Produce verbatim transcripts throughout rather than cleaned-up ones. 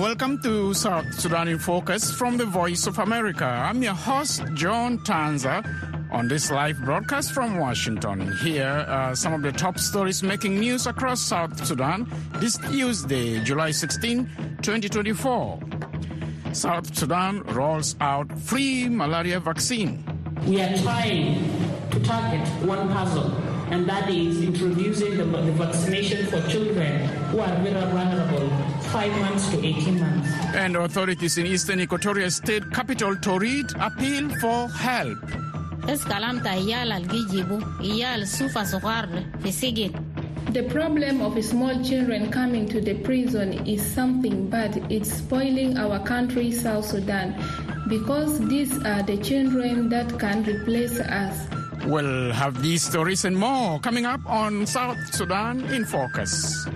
Welcome to South Sudan in Focus from the Voice of America. I'm your host, John Tanza, on this live broadcast from Washington. Here are some of the top stories making news across South Sudan this Tuesday, July sixteenth, twenty twenty-four. South Sudan rolls out free malaria vaccine. We are trying to target one puzzle, and that is introducing the, the vaccination for children who are very vulnerable, five months to eighteen months. And authorities in eastern Equatorial State capital Torid appeal for help. The problem of small children coming to the prison is something bad. It's spoiling our country, South Sudan, because these are the children that can replace us. We'll have these stories and more coming up on South Sudan in Focus.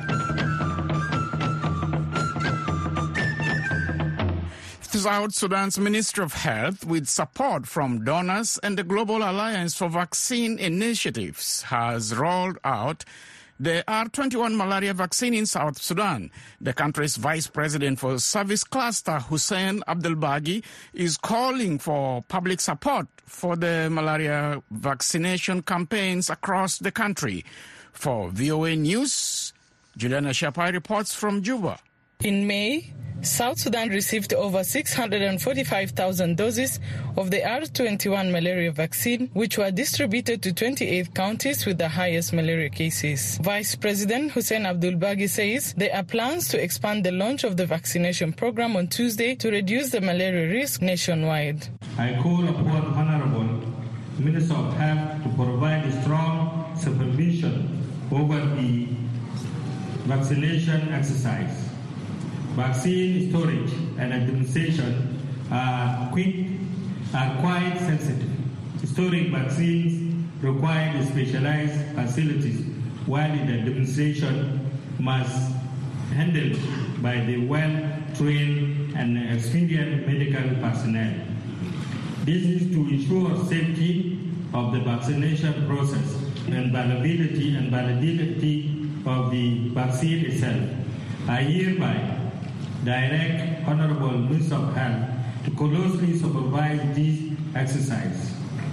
South Sudan's Ministry of Health, with support from donors and the Global Alliance for Vaccine Initiatives, has rolled out the R twenty-one malaria vaccine in South Sudan. The country's Vice President for Service Cluster, Hussein Abdelbagi, is calling for public support for the malaria vaccination campaigns across the country. For V O A News, Juliana Shapai reports from Juba. In May, South Sudan received over six hundred forty-five thousand doses of the R twenty-one malaria vaccine, which were distributed to twenty-eight counties with the highest malaria cases. Vice President Hussein Abdelbagi says there are plans to expand the launch of the vaccination program on Tuesday to reduce the malaria risk nationwide. I call upon Honorable Minister of Health to provide strong supervision over the vaccination exercise. Vaccine storage and administration are quick, are quite sensitive. Storing vaccines require specialized facilities, while the administration must be handled by the well-trained and experienced medical personnel. This is to ensure safety of the vaccination process and validity and validity of the vaccine itself. I hereby direct Honorable Minister of Health to closely supervise this exercise.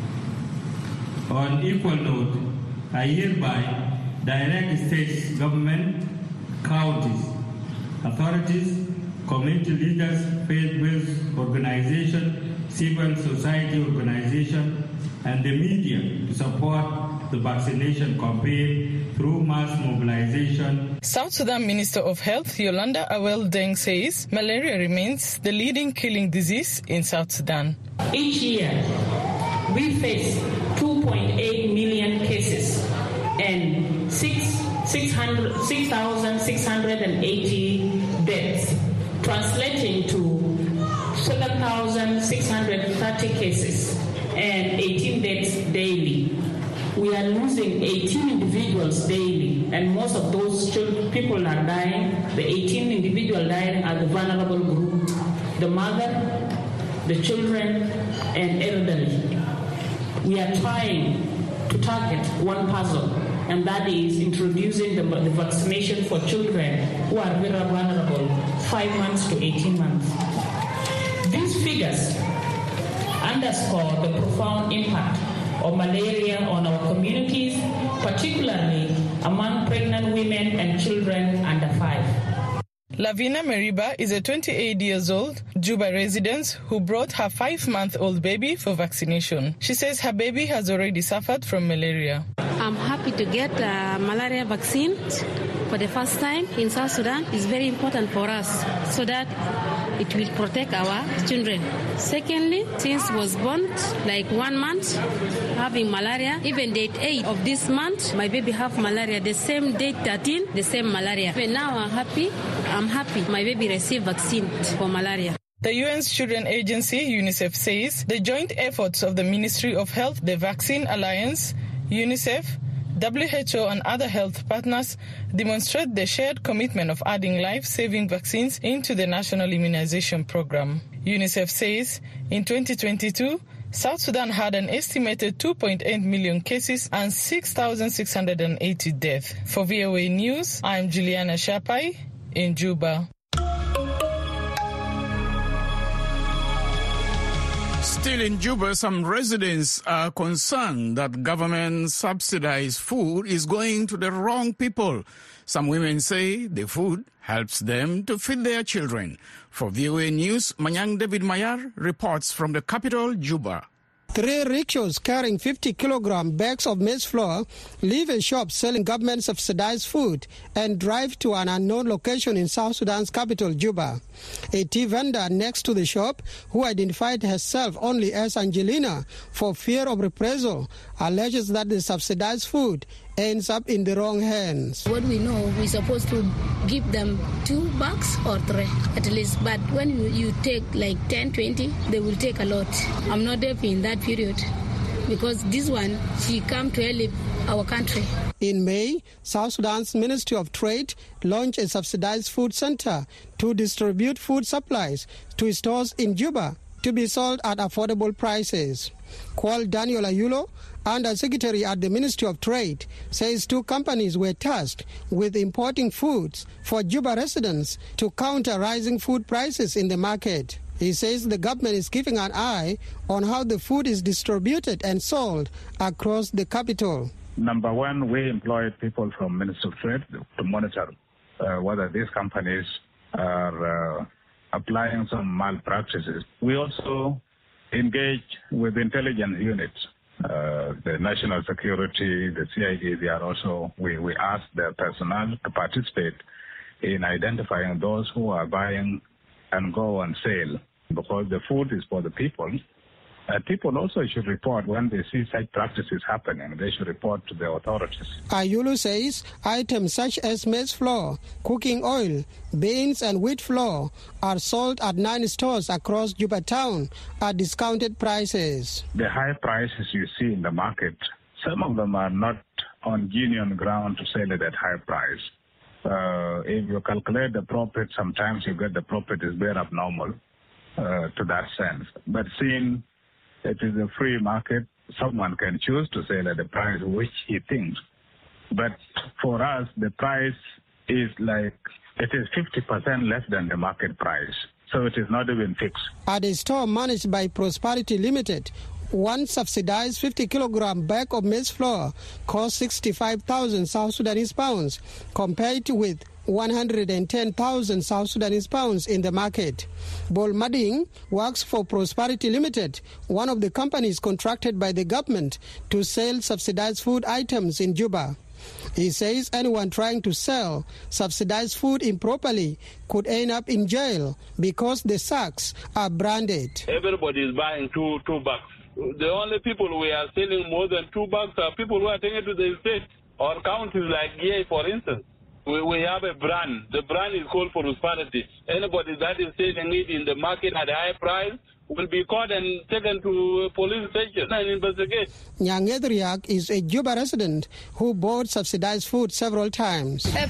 On equal note, I hereby direct state government, counties, authorities, community leaders, faith-based organizations, civil society organizations, and the media to support the vaccination campaign through mass mobilization. South Sudan Minister of Health Yolanda Awel Deng says malaria remains the leading killing disease in South Sudan. Each year, we face two point eight million cases and six thousand six hundred eighty deaths, translating to seven thousand six hundred thirty cases and eighteen deaths daily. We are losing eighteen individuals daily, and most of those children, people are dying. The eighteen individuals dying are the vulnerable group, the mother, the children, and elderly. We are trying to target one puzzle, and that is introducing the, the vaccination for children who are very vulnerable, five months to eighteen months. These figures underscore the profound impact of malaria on our communities, particularly among pregnant women and children under five. Lavina Meriba is a twenty-eight years old Juba resident who brought her five-month-old baby for vaccination. She says her baby has already suffered from malaria. I'm happy to get uh, malaria vaccine for the first time in South Sudan. It's very important for us so that it will protect our children. Secondly, since was born like one month having malaria, even date eight of this month, my baby have malaria. The same date thirteen, the same malaria. But now I'm happy. I'm happy. My baby received vaccine for malaria. The U N's Children Agency, UNICEF, says the joint efforts of the Ministry of Health, the Vaccine Alliance, UNICEF, W H O and other health partners demonstrate the shared commitment of adding life-saving vaccines into the national immunization program. UNICEF says in twenty twenty-two, South Sudan had an estimated two point eight million cases and six thousand six hundred eighty deaths. For V O A News, I'm Juliana Shapai in Juba. Still in Juba, some residents are concerned that government-subsidized food is going to the wrong people. Some women say the food helps them to feed their children. For V O A News, Manyang David Mayar reports from the capital, Juba. Three rickshaws carrying fifty kilogram bags of maize flour leave a shop selling government-subsidized food and drive to an unknown location in South Sudan's capital, Juba. A tea vendor next to the shop, who identified herself only as Angelina for fear of reprisal, alleges that the subsidized food ends up in the wrong hands. What we know, we're supposed to give them two bags or three at least. But when you, you take like ten, twenty, they will take a lot. I'm not happy in that period because this one, she come to help our country. In May, South Sudan's Ministry of Trade launched a subsidized food center to distribute food supplies to stores in Juba to be sold at affordable prices. Kwal Daniel Ayulo, Undersecretary at the Ministry of Trade, says two companies were tasked with importing foods for Juba residents to counter rising food prices in the market. He says the government is keeping an eye on how the food is distributed and sold across the capital. Number one, we employed people from Ministry of Trade to monitor uh, whether these companies are uh, applying some malpractices. We also engage with intelligence units, uh, the National Security, the C I D. They are also, we, we ask their personnel to participate in identifying those who are buying and go on sale, because the food is for the people. Uh, people also should report when they see such practices happening. They should report to the authorities. Ayulu says items such as maize flour, cooking oil, beans and wheat flour are sold at nine stores across Juba town at discounted prices. The high prices you see in the market, some of them are not on genuine ground to sell it at high price. Uh, if you calculate the profit, sometimes you get the profit is very abnormal uh, to that sense. But seeing it is a free market, someone can choose to sell at the price which he thinks. But for us, the price is like, it is fifty percent less than the market price. So it is not even fixed. At a store managed by Prosperity Limited, one subsidized fifty kilogram bag of maize flour costs sixty-five thousand South Sudanese pounds, compared with one hundred ten thousand South Sudanese pounds in the market. Bol Mading works for Prosperity Limited, one of the companies contracted by the government to sell subsidized food items in Juba. He says anyone trying to sell subsidized food improperly could end up in jail because the sacks are branded. Everybody is buying two, two bags. The only people we are selling more than two bags are people who are taking it to the state or counties like Yei, for instance. We, we have a brand. The brand is called Prosperity. Anybody that is selling it in the market at a high price will be caught and taken to a police station and investigate. Nyang Edriak is a Juba resident who bought subsidized food several times. It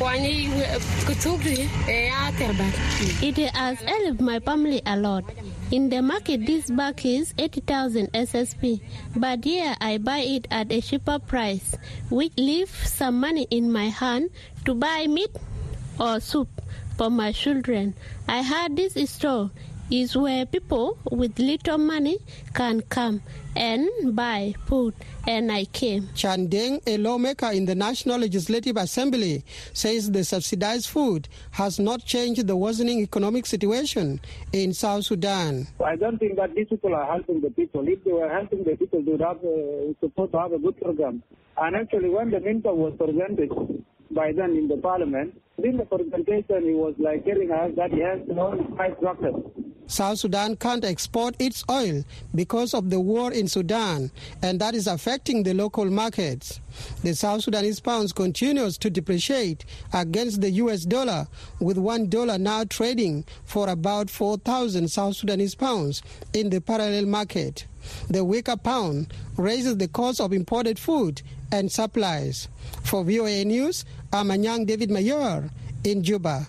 has helped my family a lot. In the market, this bag is eighty thousand S S P, but here I buy it at a cheaper price, which leaves some money in my hand to buy meat or soup for my children. I heard this store is where people with little money can come and buy food, and I came. Chandeng, a lawmaker in the National Legislative Assembly, says the subsidized food has not changed the worsening economic situation in South Sudan. I don't think that these people are helping the people. If they were helping the people, they would have uh, supposed to have a good program. And actually, when the minister was presented by then in the parliament, in the presentation, he was like telling us that he has no price structure. South Sudan can't export its oil because of the war in Sudan, and that is affecting the local markets. The South Sudanese pound continues to depreciate against the U S dollar, with one dollar now trading for about four thousand South Sudanese pounds in the parallel market. The weaker pound raises the cost of imported food and supplies. For V O A News, I'm Anyang David Mayor in Juba.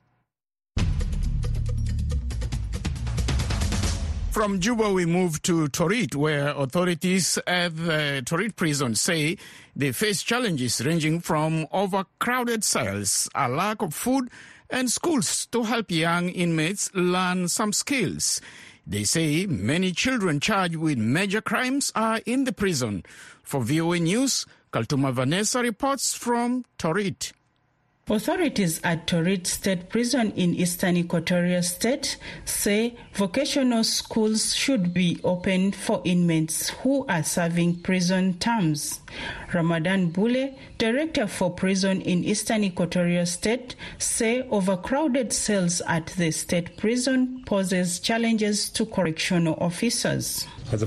From Juba, we move to Torit, where authorities at the Torit prison say they face challenges ranging from overcrowded cells, a lack of food, and schools to help young inmates learn some skills. They say many children charged with major crimes are in the prison. For V O A News, Kaltuma Vanessa reports from Torit. Authorities at Torit State Prison in Eastern Equatoria State say vocational schools should be open for inmates who are serving prison terms. Ramadan Bule, Director for Prison in Eastern Equatoria State, say overcrowded cells at the state prison poses challenges to correctional officers.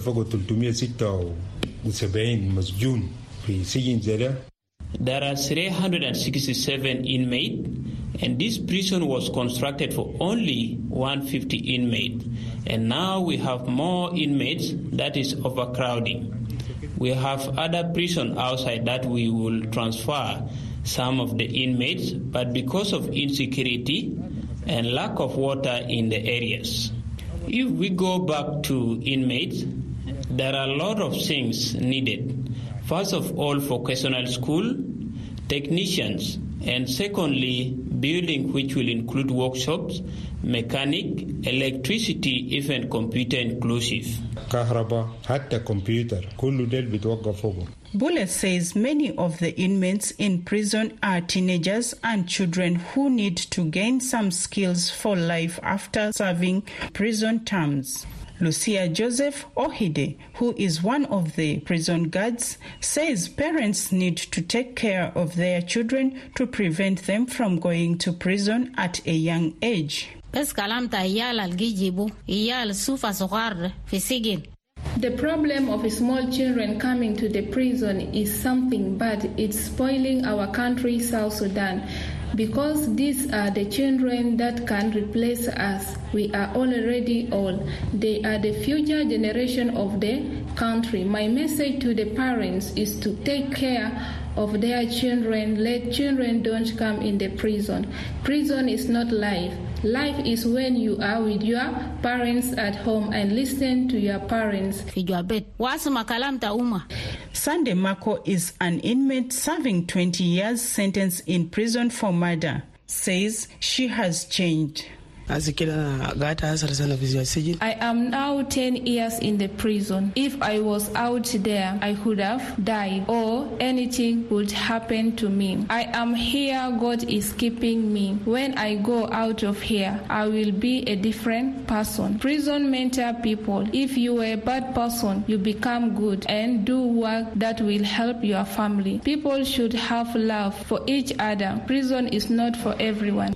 There are three hundred sixty-seven inmates, and this prison was constructed for only one hundred fifty inmates. And now we have more inmates, that is overcrowding. We have other prisons outside that we will transfer some of the inmates, but because of insecurity and lack of water in the areas. If we go back to inmates, there are a lot of things needed. First of all, vocational school, technicians, and secondly, building which will include workshops, mechanic, electricity, even computer inclusive. Bullet says many of the inmates in prison are teenagers and children who need to gain some skills for life after serving prison terms. Lucia Joseph Ohide, who is one of the prison guards, says parents need to take care of their children to prevent them from going to prison at a young age. The problem of small children coming to the prison is something bad. It's spoiling our country, South Sudan. Because these are the children that can replace us. We are already old. They are the future generation of the country. My message to the parents is to take care of their children. Let children don't come in the prison. Prison is not life. Life is when you are with your parents at home and listen to your parents. Sunday Mako is an inmate serving twenty years sentence in prison for murder. Says she has changed. I am now ten years in the prison. If I was out there, I could have died or anything would happen to me. I am here, God is keeping me. When I go out of here, I will be a different person. Prison mentor people. If you are a bad person, you become good and do work that will help your family. People should have love for each other. Prison is not for everyone.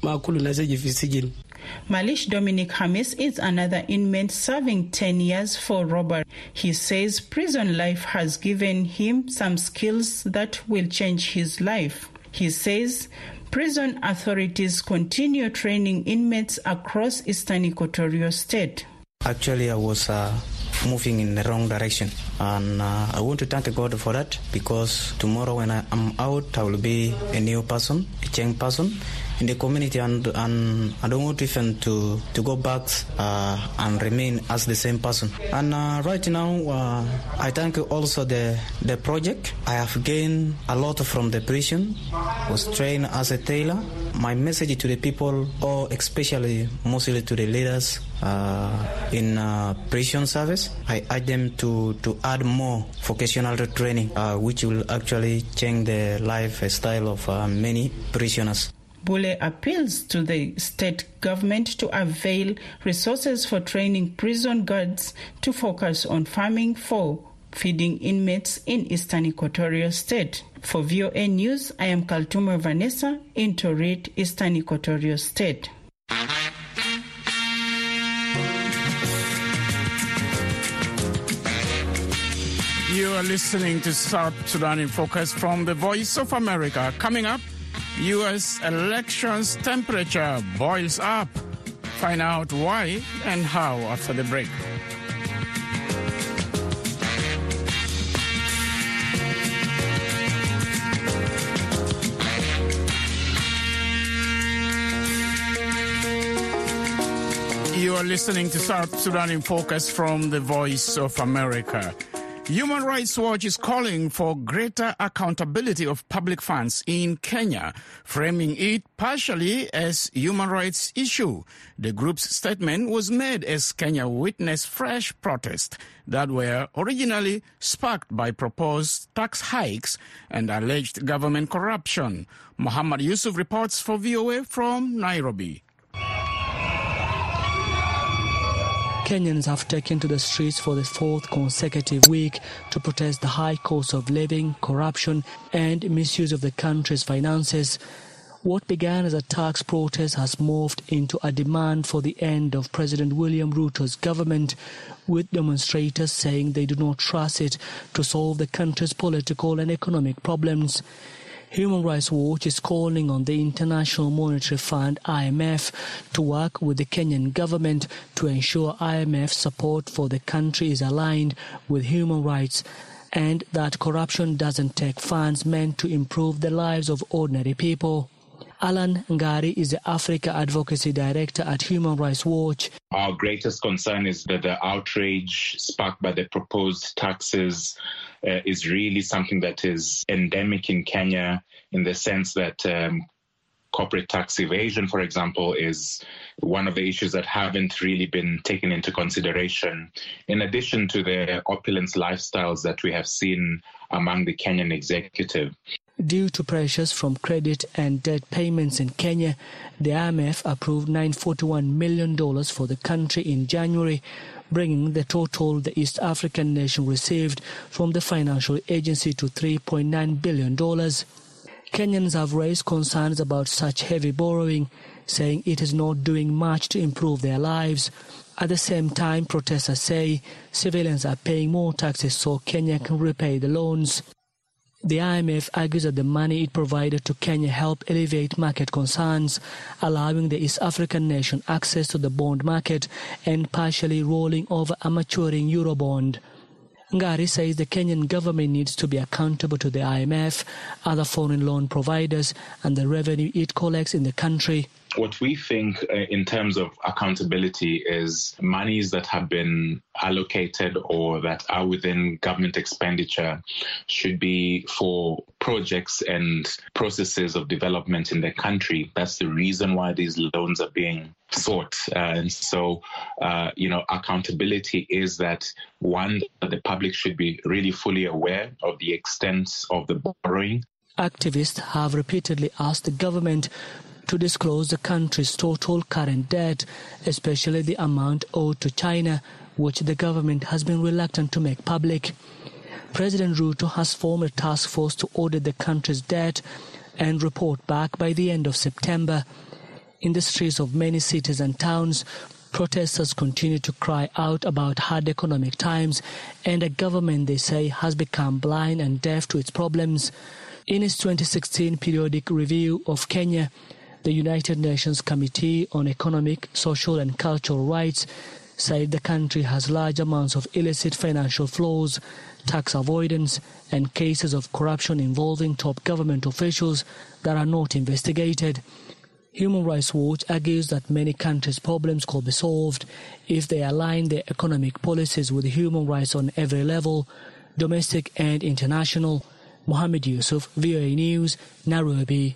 Malish Dominic Hamis is another inmate serving ten years for robbery. He says prison life has given him some skills that will change his life. He says prison authorities continue training inmates across Eastern Equatoria State. Actually, I was uh, moving in the wrong direction, and uh, I want to thank God for that, because tomorrow when I am out, I will be a new person, a changed person in the community, and, and I don't want even to, to go back uh, and remain as the same person. And uh, right now, uh, I thank also the, the project. I have gained a lot from the prison. I was trained as a tailor. My message to the people, or especially mostly to the leaders uh, in uh, prison service, I urge them to, to add more vocational training, uh, which will actually change the lifestyle of uh, many prisoners. Bule appeals to the state government to avail resources for training prison guards to focus on farming for feeding inmates in Eastern Equatoria State. For V O A News, I am Kaltuma Vanessa in Torit, Eastern Equatoria State. You are listening to South Sudan in Focus from the Voice of America. Coming up, U S elections temperature boils up. Find out why and how after the break. You are listening to South Sudan in Focus from the Voice of America. Human Rights Watch is calling for greater accountability of public funds in Kenya, framing it partially as human rights issue. The group's statement was made as Kenya witnessed fresh protests that were originally sparked by proposed tax hikes and alleged government corruption. Muhammad Yusuf reports for V O A from Nairobi. Kenyans have taken to the streets for the fourth consecutive week to protest the high cost of living, corruption and misuse of the country's finances. What began as a tax protest has morphed into a demand for the end of President William Ruto's government, with demonstrators saying they do not trust it to solve the country's political and economic problems. Human Rights Watch is calling on the International Monetary Fund, I M F, to work with the Kenyan government to ensure I M F support for the country is aligned with human rights and that corruption doesn't take funds meant to improve the lives of ordinary people. Alan Ngari is the Africa Advocacy Director at Human Rights Watch. Our greatest concern is that the outrage sparked by the proposed taxes uh, is really something that is endemic in Kenya, in the sense that um, corporate tax evasion, for example, is one of the issues that haven't really been taken into consideration, in addition to the opulence lifestyles that we have seen among the Kenyan executive. Due to pressures from credit and debt payments in Kenya, the I M F approved nine hundred forty-one million dollars for the country in January, bringing the total the East African nation received from the financial agency to three point nine billion dollars. Kenyans have raised concerns about such heavy borrowing, saying it is not doing much to improve their lives. At the same time, protesters say civilians are paying more taxes so Kenya can repay the loans. The I M F argues that the money it provided to Kenya helped alleviate market concerns, allowing the East African nation access to the bond market and partially rolling over a maturing Eurobond. Ngari says the Kenyan government needs to be accountable to the I M F, other foreign loan providers, and the revenue it collects in the country. What we think uh, in terms of accountability is monies that have been allocated or that are within government expenditure should be for projects and processes of development in the country. That's the reason why these loans are being sought. Uh, and so, uh, you know, accountability is that, one, that the public should be really fully aware of the extent of the borrowing. Activists have repeatedly asked the government to disclose the country's total current debt, especially the amount owed to China, which the government has been reluctant to make public. President Ruto has formed a task force to audit the country's debt and report back by the end of September. In the streets of many cities and towns, protesters continue to cry out about hard economic times and a government they say has become blind and deaf to its problems. In its twenty sixteen periodic review of Kenya, the United Nations Committee on Economic, Social and Cultural Rights said the country has large amounts of illicit financial flows, tax avoidance and cases of corruption involving top government officials that are not investigated. Human Rights Watch argues that many countries' problems could be solved if they align their economic policies with human rights on every level, domestic and international. Mohammed Yusuf, V O A News, Nairobi.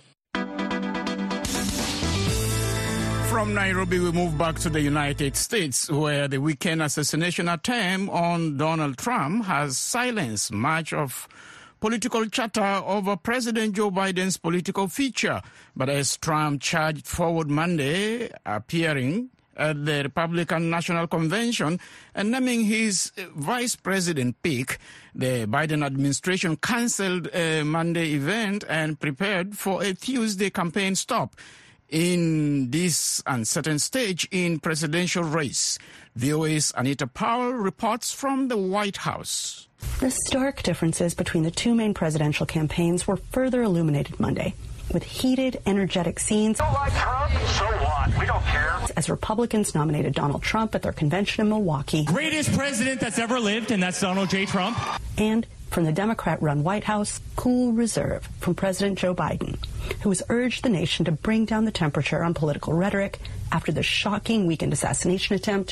From Nairobi, we move back to the United States, where the weekend assassination attempt on Donald Trump has silenced much of political chatter over President Joe Biden's political future. But as Trump charged forward Monday, appearing at the Republican National Convention and naming his vice president pick, the Biden administration canceled a Monday event and prepared for a Tuesday campaign stop in this uncertain stage in presidential race. V O A's Anita Powell reports from the White House. The stark differences between the two main presidential campaigns were further illuminated Monday, with heated, energetic scenes. Don't like Trump? So what? We don't care. As Republicans nominated Donald Trump at their convention in Milwaukee. Greatest president that's ever lived, and that's Donald J. Trump. And from the Democrat-run White House, cool reserve from President Joe Biden, who has urged the nation to bring down the temperature on political rhetoric after the shocking weekend assassination attempt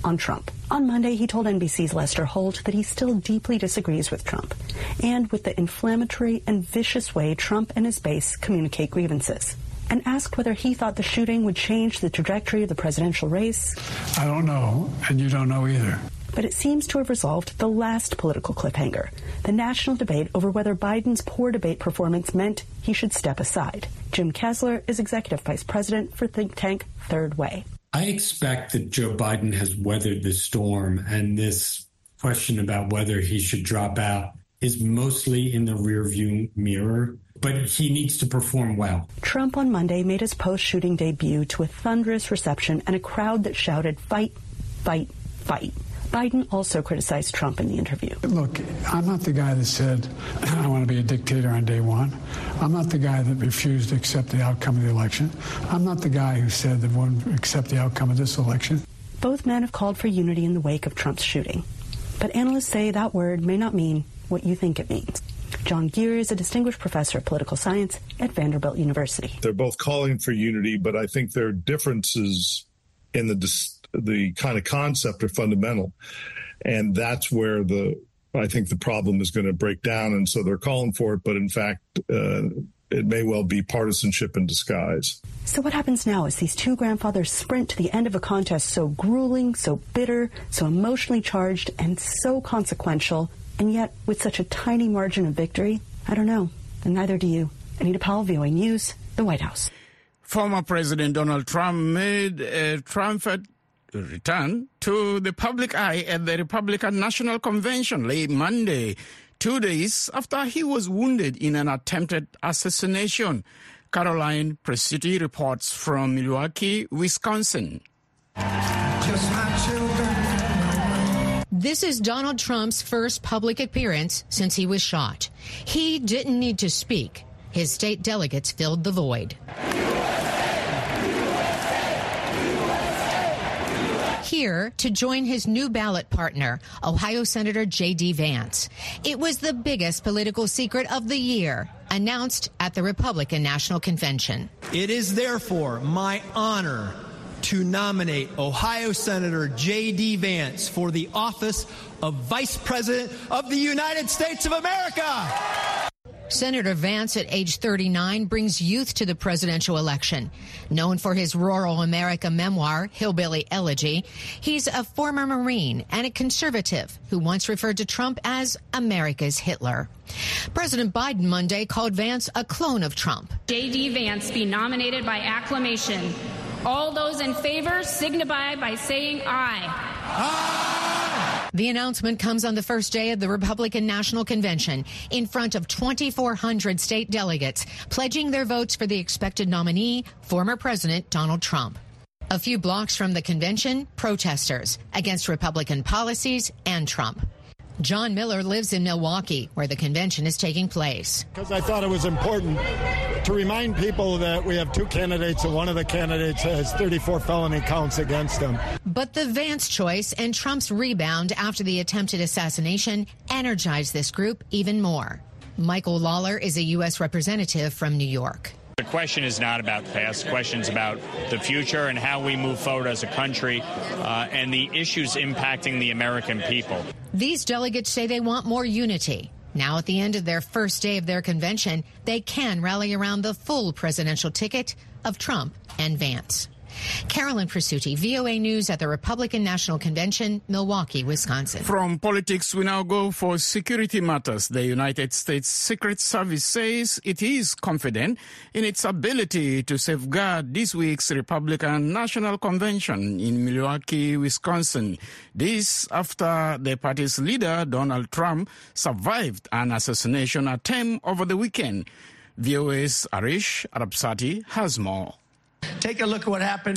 on Trump. On Monday, he told N B C's Lester Holt that he still deeply disagrees with Trump and with the inflammatory and vicious way Trump and his base communicate grievances, and asked whether he thought the shooting would change the trajectory of the presidential race. I don't know, and you don't know either. But it seems to have resolved the last political cliffhanger, the national debate over whether Biden's poor debate performance meant he should step aside. Jim Kessler is executive vice president for think tank Third Way. I expect that Joe Biden has weathered the storm, and this question about whether he should drop out is mostly in the rearview mirror, but he needs to perform well. Trump on Monday made his post-shooting debut to a thunderous reception and a crowd that shouted, "Fight, fight, fight." Biden also criticized Trump in the interview. Look, I'm not the guy that said, I want to be a dictator on day one. I'm not the guy that refused to accept the outcome of the election. I'm not the guy who said that wouldn't accept the outcome of this election. Both men have called for unity in the wake of Trump's shooting. But analysts say that word may not mean what you think it means. John Geer is a distinguished professor of political science at Vanderbilt University. They're both calling for unity, but I think there are differences in the dis- the kind of concept are fundamental. And that's where the, I think the problem is going to break down. And so they're calling for it. But in fact, uh, it may well be partisanship in disguise. So what happens now as these two grandfathers sprint to the end of a contest so grueling, so bitter, so emotionally charged, and so consequential, and yet with such a tiny margin of victory? I don't know. And neither do you. Anita Powell, V O A News, the White House. Former President Donald Trump made a triumphant return to the public eye at the Republican National Convention late Monday, two days after he was wounded in an attempted assassination. Caroline Presutti reports from Milwaukee, Wisconsin. This is Donald Trump's first public appearance since he was shot. He didn't need to speak. His state delegates filled the void. Here to join his new ballot partner, Ohio Senator J D Vance. It was the biggest political secret of the year, announced at the Republican National Convention. It is therefore my honor to nominate Ohio Senator J D Vance for the office of Vice President of the United States of America. Senator Vance, at age thirty-nine, brings youth to the presidential election. Known for his rural America memoir, Hillbilly Elegy, he's a former Marine and a conservative who once referred to Trump as America's Hitler. President Biden Monday called Vance a clone of Trump. J D Vance be nominated by acclamation. All those in favor signify by saying aye. Aye. The announcement comes on the first day of the Republican National Convention in front of twenty-four hundred state delegates pledging their votes for the expected nominee, former President Donald Trump. A few blocks from the convention, protesters against Republican policies and Trump. John Miller lives in Milwaukee, where the convention is taking place. Because I thought it was important to remind people that we have two candidates, and one of the candidates has thirty-four felony counts against him. But the Vance choice and Trump's rebound after the attempted assassination energized this group even more. Michael Lawler is a U S representative from New York. The question is not about the past. The question is about the future and how we move forward as a country uh, and the issues impacting the American people. These delegates say they want more unity. Now, at the end of their first day of their convention, they can rally around the full presidential ticket of Trump and Vance. Carolyn Presutti, V O A News at the Republican National Convention, Milwaukee, Wisconsin. From politics, we now go for security matters. The United States Secret Service says it is confident in its ability to safeguard this week's Republican National Convention in Milwaukee, Wisconsin. This after the party's leader, Donald Trump, survived an assassination attempt over the weekend. V O A's Arish Arabsati has more. Take a look at what happened.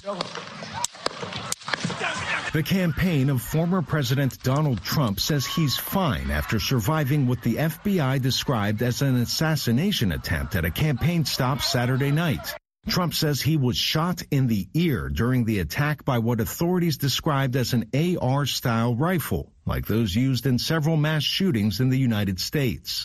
The campaign of former President Donald Trump says he's fine after surviving what the F B I described as an assassination attempt at a campaign stop Saturday night. Trump says he was shot in the ear during the attack by what authorities described as an A R-style rifle, like those used in several mass shootings in the United States.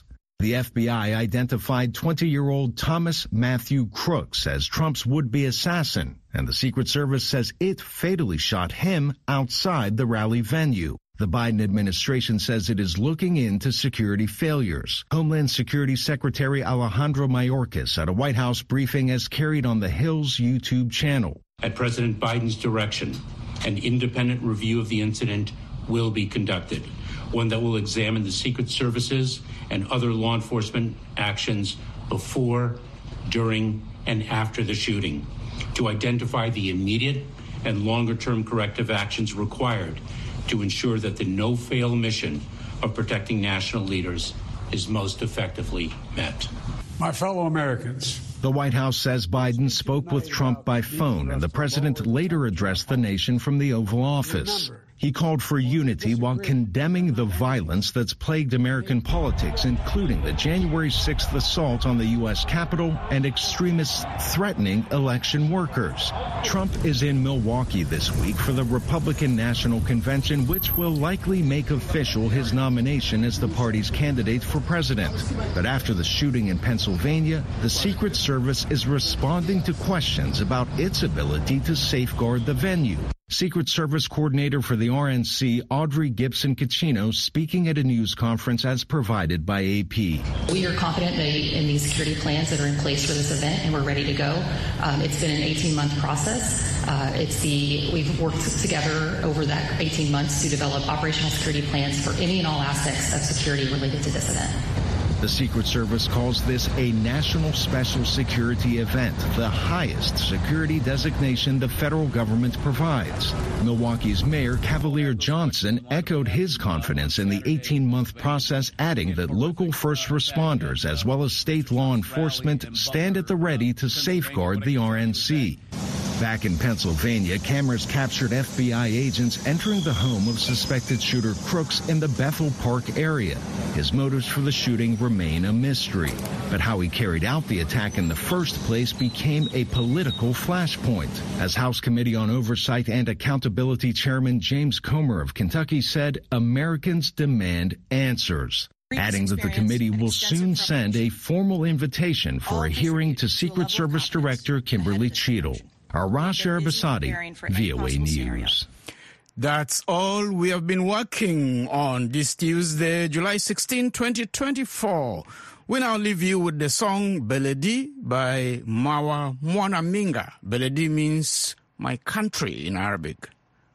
The F B I identified twenty-year-old Thomas Matthew Crooks as Trump's would-be assassin, and the Secret Service says it fatally shot him outside the rally venue. The Biden administration says it is looking into security failures. Homeland Security Secretary Alejandro Mayorkas at a White House briefing as carried on the Hill's YouTube channel. At President Biden's direction, an independent review of the incident will be conducted, one that will examine the Secret Services and other law enforcement actions before, during, and after the shooting to identify the immediate and longer-term corrective actions required to ensure that the no-fail mission of protecting national leaders is most effectively met. My fellow Americans. The White House says Biden spoke with Trump by phone, and the president later addressed the nation from the Oval Office. He called for unity while condemning the violence that's plagued American politics, including the January sixth assault on the U S Capitol and extremists threatening election workers. Trump is in Milwaukee this week for the Republican National Convention, which will likely make official his nomination as the party's candidate for president. But after the shooting in Pennsylvania, the Secret Service is responding to questions about its ability to safeguard the venue. Secret Service coordinator for the R N C, Audrey Gibson-Caccino, speaking at a news conference as provided by A P. We are confident in these security plans that are in place for this event, and we're ready to go. Um, it's been an eighteen-month process. Uh, it's the we've worked together over that eighteen months to develop operational security plans for any and all aspects of security related to this event. The Secret Service calls this a National Special Security Event, the highest security designation the federal government provides. Milwaukee's Mayor Cavalier Johnson echoed his confidence in the eighteen-month process, adding that local first responders as well as state law enforcement stand at the ready to safeguard the R N C. Back in Pennsylvania, cameras captured F B I agents entering the home of suspected shooter Crooks in the Bethel Park area. His motives for the shooting remain a mystery, but how he carried out the attack in the first place became a political flashpoint. As House Committee on Oversight and Accountability Chairman James Comer of Kentucky said, Americans demand answers, adding that the committee will soon send a formal invitation for a hearing to Secret Service Director Kimberly Cheadle. Arash Arabasadi, V O A News. That's all we have been working on this Tuesday, July sixteenth, twenty twenty-four. We now leave you with the song Beledi by Mawa Mwanaminga. Beledi means my country in Arabic.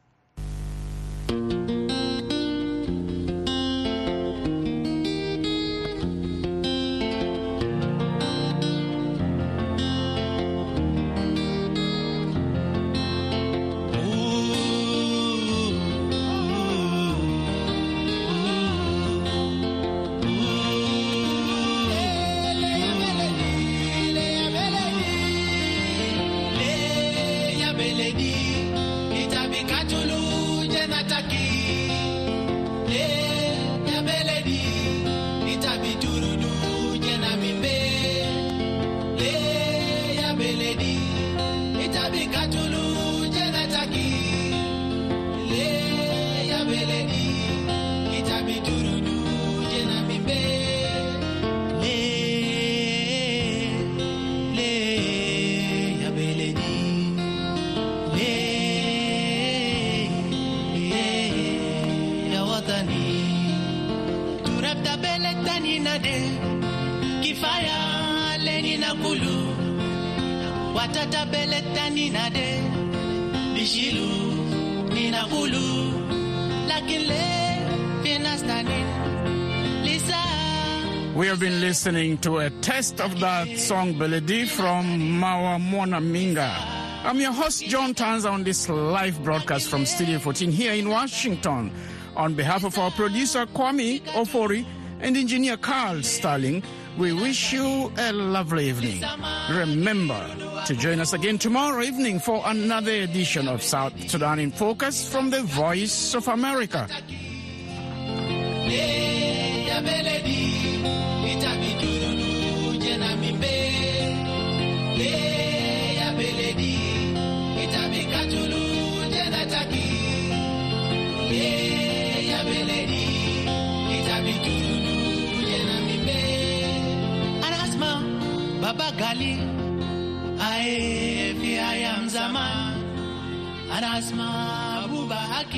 We have been listening to a test of that song Beledi from Mawa Mwanaminga. I'm your host, John Tanza, on this live broadcast from Studio fourteen here in Washington. On behalf of our producer, Kwame Ofori, and engineer Carl Starling, we wish you a lovely evening. Remember to join us again tomorrow evening for another edition of South Sudan in Focus from the Voice of America. Yeah, Baba Gali, ae fi ayam zaman, anasma buba haki.